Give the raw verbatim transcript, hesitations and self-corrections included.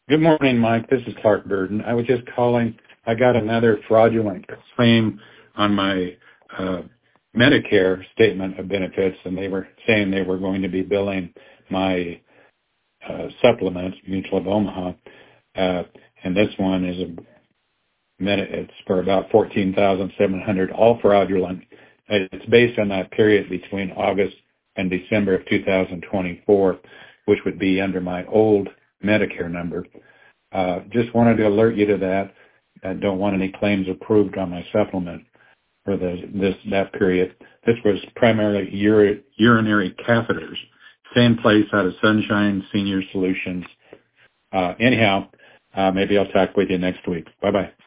Good morning, Mike. This is Clark Burden. I was just calling. I got another fraudulent claim on my uh, Medicare statement of benefits, and they were saying they were going to be billing my uh, supplement, Mutual of Omaha, uh, and this one is a it's for about fourteen thousand seven hundred dollars, all fraudulent. It's based on that period between August and December of two thousand twenty-four, which would be under my old Medicare number. Uh, just wanted to alert you to that. I don't want any claims approved on my supplement for the, this that period. This was primarily uri, urinary catheters. Same place out of Sunshine Senior Solutions. Uh, anyhow, uh, maybe I'll talk with you next week. Bye-bye.